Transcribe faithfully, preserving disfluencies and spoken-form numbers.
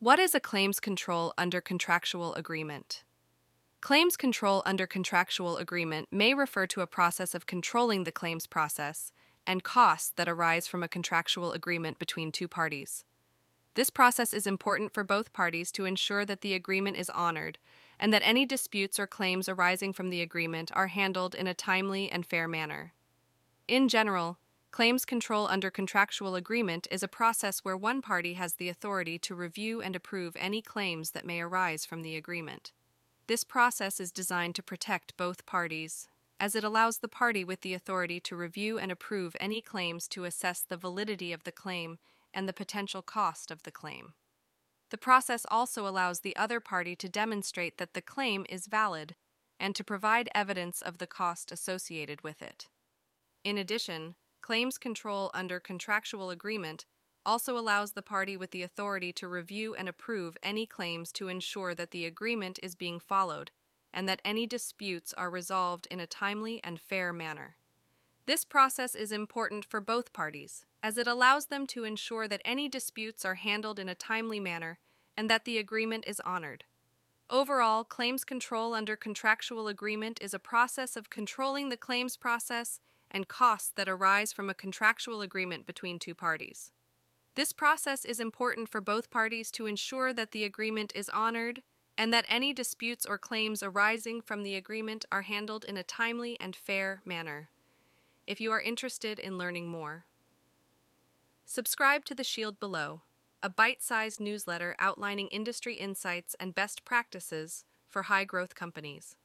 What is a claims control under contractual agreement? Claims control under contractual agreement may refer to a process of controlling the claims process and costs that arise from a contractual agreement between two parties. This process is important for both parties to ensure that the agreement is honored and that any disputes or claims arising from the agreement are handled in a timely and fair manner. In general, claims control under contractual agreement is a process where one party has the authority to review and approve any claims that may arise from the agreement. This process is designed to protect both parties, as it allows the party with the authority to review and approve any claims to assess the validity of the claim and the potential cost of the claim. The process also allows the other party to demonstrate that the claim is valid and to provide evidence of the cost associated with it. In addition, claims control under contractual agreement also allows the party with the authority to review and approve any claims to ensure that the agreement is being followed and that any disputes are resolved in a timely and fair manner. This process is important for both parties, as it allows them to ensure that any disputes are handled in a timely manner and that the agreement is honored. Overall, claims control under contractual agreement is a process of controlling the claims process and costs that arise from a contractual agreement between two parties. This process is important for both parties to ensure that the agreement is honored and that any disputes or claims arising from the agreement are handled in a timely and fair manner. If you are interested in learning more, subscribe to The Shield below, a bite-sized newsletter outlining industry insights and best practices for high-growth companies.